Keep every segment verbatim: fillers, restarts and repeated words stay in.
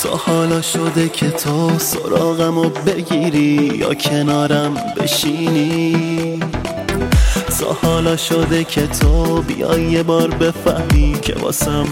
تا حالا شده که تو سراغمو بگیری یا کنارم بشینی. تا حالا شده که تو بیای یه بار بفهمی که واسم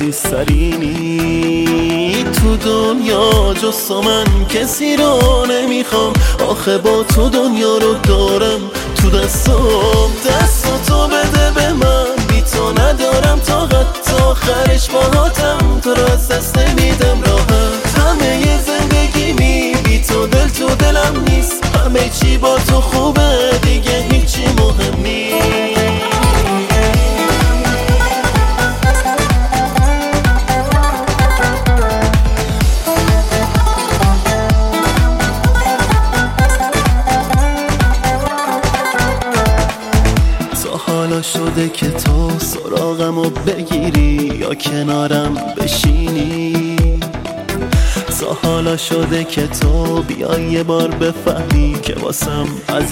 عزیزترینی. تو دنیا جز تو من کسی رو نمیخوام، آخه با تو دنیا رو دارم تو دستم. دست تو بده به من، بی تو ندارم طاقت، تا آخرش باهاتم تو رو از دست نمیدم راحت. همه ی زندگی می بی تو دل تو دلم نیست، همه چی با تو خوبه دیگه هیچی مهم نیست. حالا شده که تو سراغمو بگیری یا کنارم بشینی. تا حالا شده که تو بیای یه بار بفهمی که واسم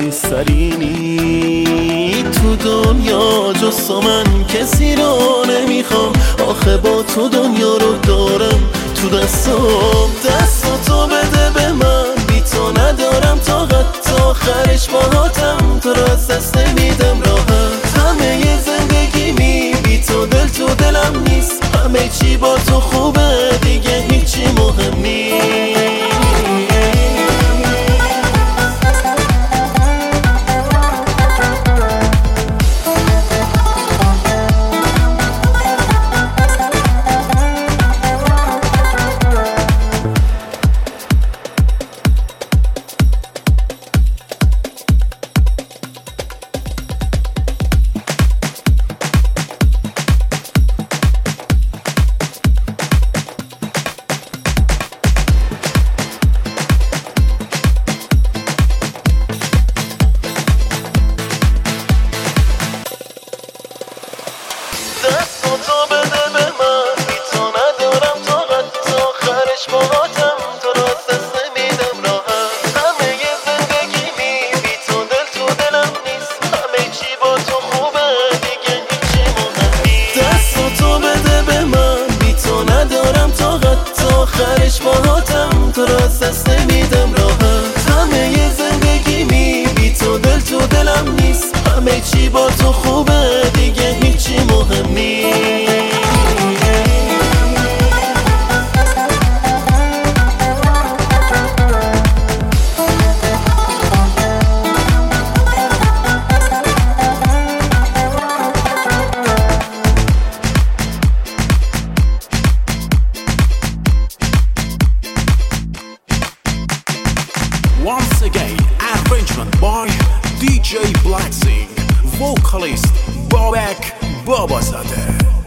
عزیزترینی. تو دنیا جز تو من کسی رو نمیخوام، آخه با تو دنیا رو دارم تو دستم. دست تو بده به من، بی تو ندارم طاقت، تا آخرش باهاتم تو رو از دست نمیدم راحت. همه ی زندگی می بی تو دل تو دلم نیست، همه چی با تو خوبه دیگه هیچی مهم نیست. دست تو بده به من، بی تو ندارم طاقت، تا آخرش باهاتم تو رو از دست نمیدم راحت. همه ی زندگی می بی تو دل تو دلم نیست، همه چی با تو خوبه دیگه هیچی مهم نیست. دست تو بده به من، بی تو ندارم طاقت، تا آخرش باهاتم تو رو از دست نمیدم راحت. همه ی زندگی می بی تو دل تو دلم نیست، همه چی با تو خوبه دیگه هیچی مهم نیست. Once again, arrangement by D J Blacksing, vocalist Bobek Babazadeh.